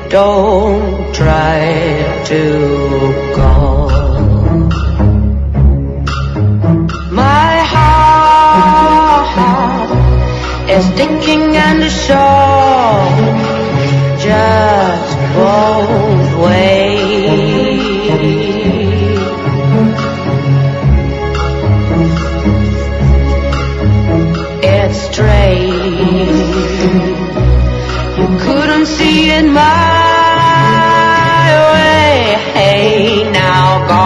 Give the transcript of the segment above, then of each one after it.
don't try to call. My heart is thinking and the soul just won't wait. It's strange, you couldn't see it my way. Hey, now go.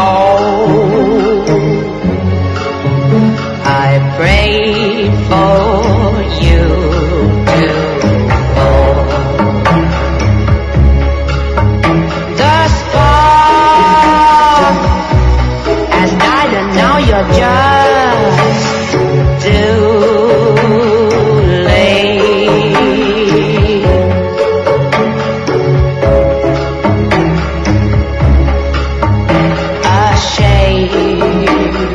I prayed for you to fall. The spark has died and now you're just too late. A shame,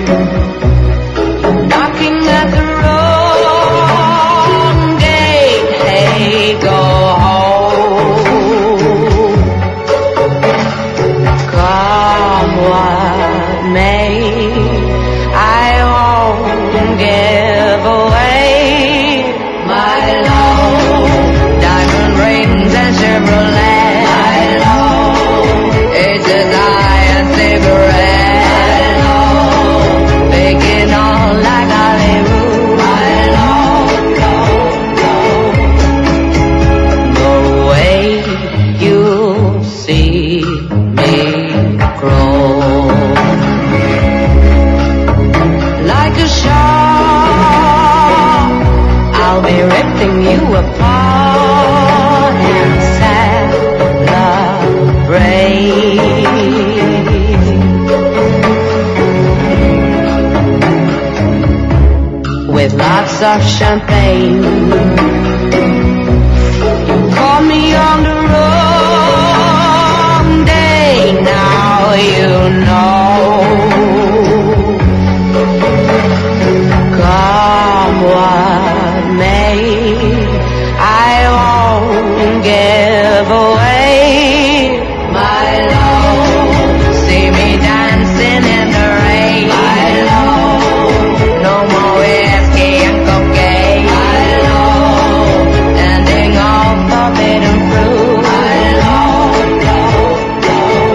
knocking at the wrong gate. Hey, go home. Come what may, I won't give away my love. Diamond rings and Chevrolet, my love. It's a giant cigarette, my love. Making all like Hollywood, my love, love, love. No way you'll see me grow. Like a shark, I'll be ripping you apart and celebrate. With lots of champagne, you caught me on the wrong day. Now you know. Come what may, I won't give away my love. See me dancing in the rain, my love. No more whiskey and cocaine, my love. Ending all forbidden fruit, my love, love, love.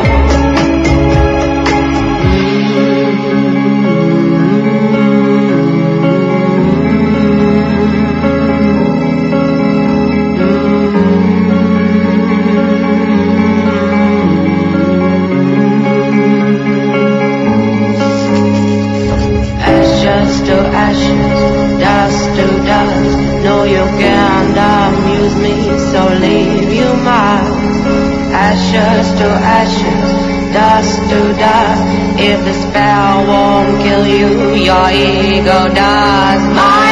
Ashes to ashes, dust to dust. No, you can't amuse me, so leave you mine. Ashes to ashes, dust to dust. If the spell won't kill you, your ego does.